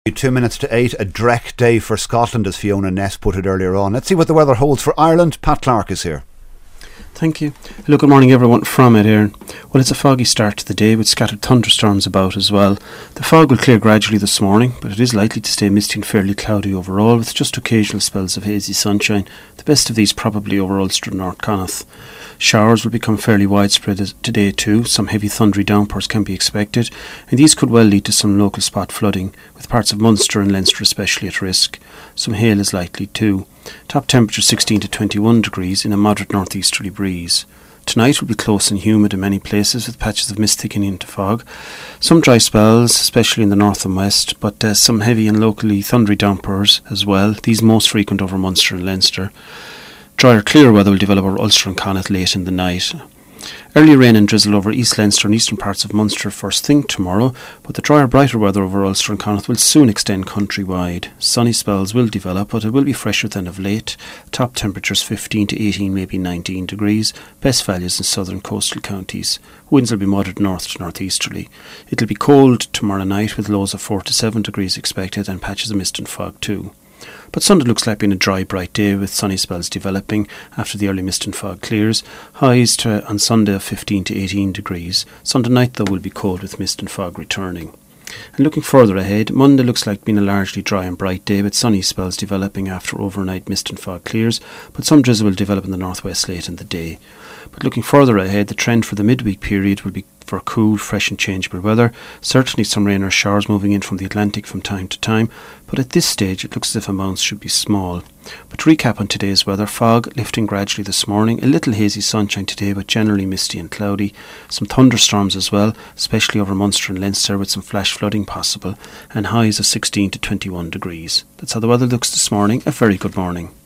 2 minutes to 8, a dreck day for Scotland, as Fiona Ness put it earlier on. Let's see what the weather holds for Ireland. Pat Clark is here. Thank you. Hello, good morning everyone from Ed Éireann. Well, it's a foggy start to the day with scattered thunderstorms about as well. The fog will clear gradually this morning, but it is likely to stay misty and fairly cloudy overall, with just occasional spells of hazy sunshine, the best of these probably over Ulster and North Connaught. Showers will become fairly widespread today too. Some heavy thundery downpours can be expected, and these could well lead to some local spot flooding, with parts of Munster and Leinster especially at risk. Some hail is likely too. Top temperature 16 to 21 degrees in a moderate northeasterly breeze. Tonight will be close and humid in many places, with patches of mist thickening into fog. Some dry spells, especially in the north and west, but some heavy and locally thundery downpours as well, these most frequent over Munster and Leinster. Drier, clearer weather will develop over Ulster and Connaught late in the night. Early rain and drizzle over East Leinster and eastern parts of Munster first thing tomorrow, but the drier, brighter weather over Ulster and Connaught will soon extend countrywide. Sunny spells will develop, but it will be fresher than of late. Top temperatures 15 to 18, maybe 19 degrees. Best values in southern coastal counties. Winds will be moderate north to northeasterly. It will be cold tomorrow night, with lows of 4 to 7 degrees expected and patches of mist and fog too. But Sunday looks like being a dry, bright day with sunny spells developing after the early mist and fog clears. Highs on Sunday of 15 to 18 degrees. Sunday night, though, will be cold with mist and fog returning. And looking further ahead, Monday looks like being a largely dry and bright day with sunny spells developing after overnight mist and fog clears, but some drizzle will develop in the northwest late in the day. But looking further ahead, the trend for the midweek period will be for cool, fresh and changeable weather. Certainly some rain or showers moving in from the Atlantic from time to time, but at this stage it looks as if amounts should be small. But to recap on today's weather, fog lifting gradually this morning, a little hazy sunshine today but generally misty and cloudy, some thunderstorms as well, especially over Munster and Leinster with some flash flooding possible, and highs of 16 to 21 degrees. That's how the weather looks this morning. A very good morning.